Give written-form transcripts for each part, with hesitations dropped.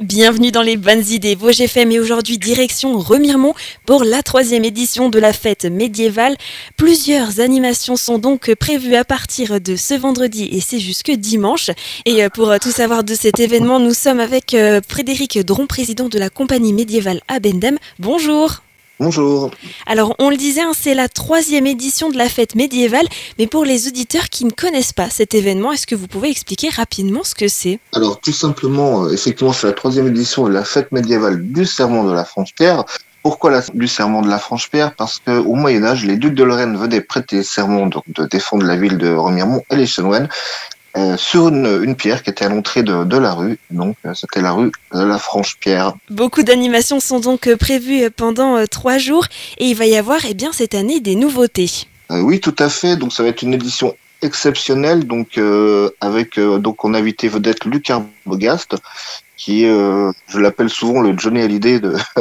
Bienvenue dans les bonnes idées Vosges FM et aujourd'hui direction Remiremont pour la 3e édition de la fête médiévale. Plusieurs animations sont donc prévues à partir de ce vendredi et c'est jusque dimanche. Et pour tout savoir de cet événement, nous sommes avec Frédéric Dron, président de la compagnie médiévale Abendem. Bonjour. Bonjour. Alors on le disait, c'est la 3e édition de la fête médiévale, mais pour les auditeurs qui ne connaissent pas cet événement, est-ce que vous pouvez expliquer rapidement ce que c'est ? Alors tout simplement, effectivement, c'est la 3e édition de la fête médiévale du Serment de la Franche-Pierre. Pourquoi du Serment de la Franche-Pierre ? Parce qu'au Moyen-Âge, les ducs de Lorraine venaient prêter serment donc, de défendre la ville de Remiremont et les chanoines sur une pierre qui était à l'entrée de la rue. Donc c'était la rue de la Franche-Pierre. Beaucoup d'animations sont donc prévues pendant 3 jours et il va y avoir cette année des nouveautés. Oui, tout à fait. Donc ça va être une édition exceptionnelle, donc avec donc en invité vedette Luc Arbogast, qui je l'appelle souvent le Johnny Hallyday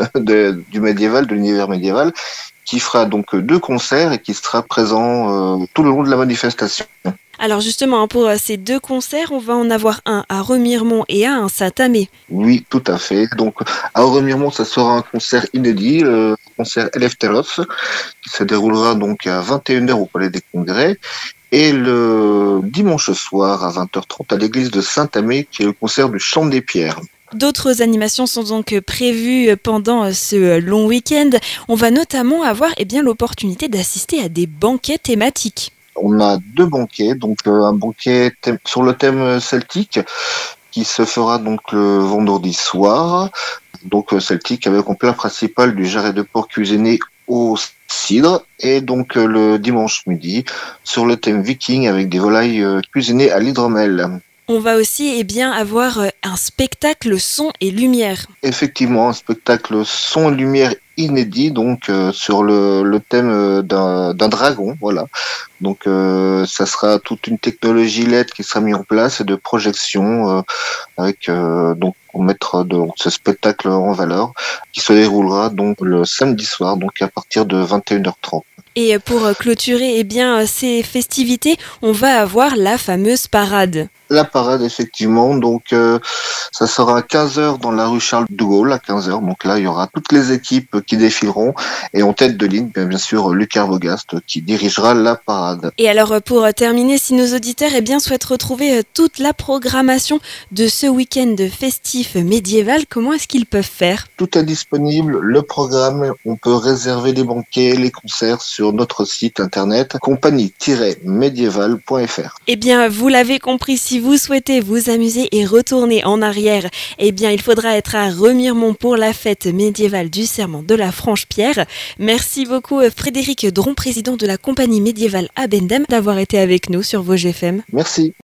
du médiéval, de l'univers médiéval, qui fera donc 2 concerts et qui sera présent tout le long de la manifestation. Alors justement, pour ces 2 concerts, on va en avoir un à Remiremont et un à Saint-Amé. Oui, tout à fait. Donc à Remiremont, ça sera un concert inédit, le concert Eleftheros, qui se déroulera donc à 21h au Palais des Congrès. Et le dimanche soir à 20h30 à l'église de Saint-Amé, qui est le concert du Chant des Pierres. D'autres animations sont donc prévues pendant ce long week-end. On va notamment avoir l'opportunité d'assister à des banquets thématiques. On a 2 banquets, donc un banquet sur le thème celtique qui se fera donc le vendredi soir. Donc celtique avec en plat principal du jarret de porc cuisiné au cidre, et donc le dimanche midi sur le thème viking avec des volailles cuisinées à l'hydromel. On va aussi avoir un spectacle son et lumière. Effectivement, un spectacle son et lumière inédit, donc sur le thème d'un dragon, voilà. Donc ça sera toute une technologie LED qui sera mise en place et de projection avec donc pour mettre ce spectacle en valeur, qui se déroulera donc le samedi soir, donc à partir de 21h30. Et pour clôturer ces festivités, on va avoir la fameuse parade. La parade, effectivement, donc ça sera à 15h dans la rue Charles de Gaulle, à 15h. Donc là, il y aura toutes les équipes qui défileront et en tête de ligne, bien sûr, Luc Arbogast qui dirigera la parade. Et alors, pour terminer, si nos auditeurs souhaitent retrouver toute la programmation de ce week-end festif médiéval, comment est-ce qu'ils peuvent faire ? Tout est disponible, le programme, on peut réserver les banquets, les concerts sur notre site internet compagnie-médiéval.fr. Vous l'avez compris, si vous souhaitez vous amuser et retourner en arrière, il faudra être à Remiremont pour la fête médiévale du Serment de la Franche-Pierre. Merci beaucoup Frédéric Dron, président de la compagnie médiévale Abendem, d'avoir été avec nous sur Vosges FM. Merci.